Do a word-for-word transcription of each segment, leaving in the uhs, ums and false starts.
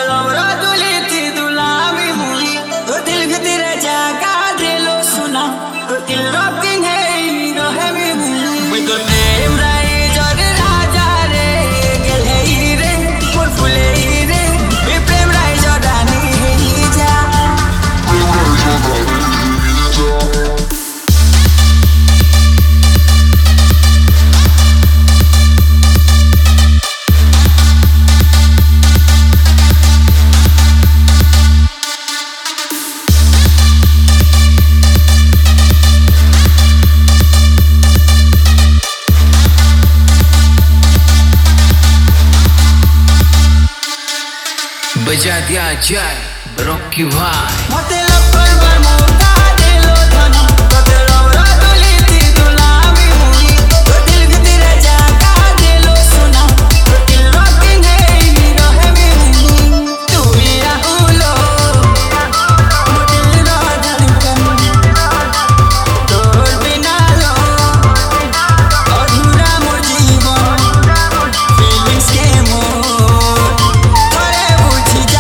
बजा दिया जाए रॉकी भाई मते लपर पर मोका देलो धनी तोते रौरा दुलीती दुलामी मुनी तो दिल के तेरे जागा देलो सुना तो दिल रॉकिंग है हीरो है मेरी तू ही राहुलो मुझे रो धड़कन तोर बिना लो अधूरा मोर जीवन फीलिंग्स के मोर थोड़े बुझी जा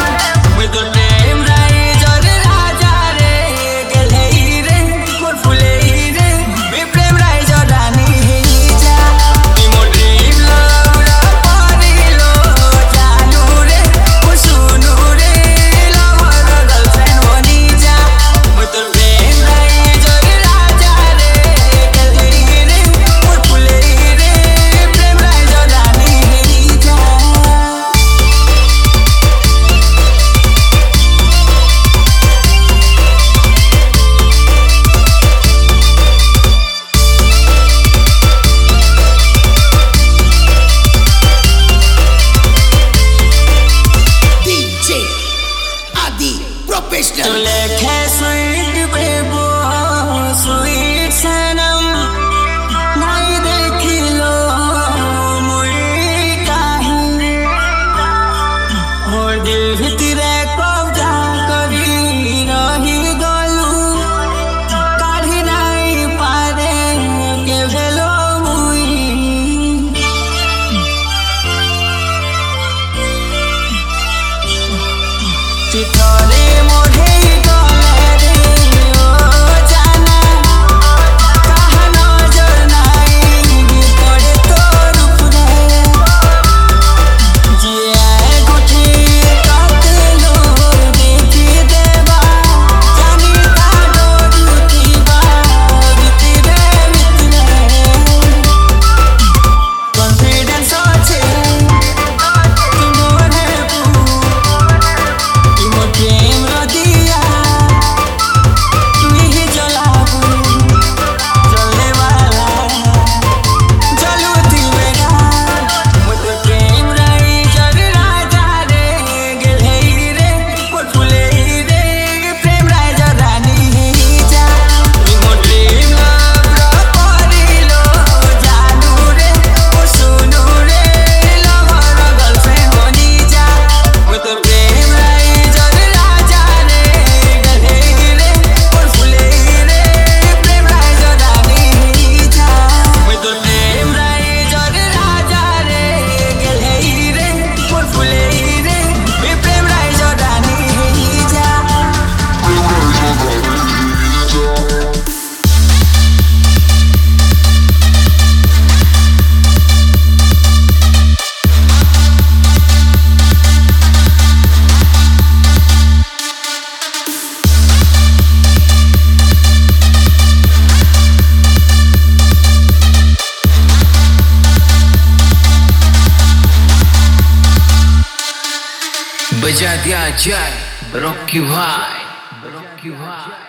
प्रोफेशनल लेखे स्वीट बेबो स्वीट सनम नहीं देखी लो मुई काहे मोर दिल भितरे कब्जा करी रही गलू काढ़ी नहीं पारे के भेलो मुई चितरे मोढ़े गले रे ओ जाना कहा नजर नहीं पड़े तोर उपरे जिया गुठी काटलो देखी देवा जानी का डोरुती बा भितरे भितरे कॉन्फिडेंस আছে तुम्हारे प्रेम दिया तू ही जलाबू जलने वाला जलू दिल मेरा मुझे प्रेम रही जग राजा रे गेले रे फुले रे प्रेम राजा रानी जा तुम ड्रीम लव परिलो जानू रे ओ सुनू रे लवर गर्लफ्रेंड बनी जा मुझे प्रेम रही जग राजा रे गेले रे फुले रे प्रेम राजा रानी जा मुझे प्रेम रही जग राजा रे गेले रे फुले रे प्रेम राजा रानी जा बजा दिया जाए रॉकी भाई रॉकी भाई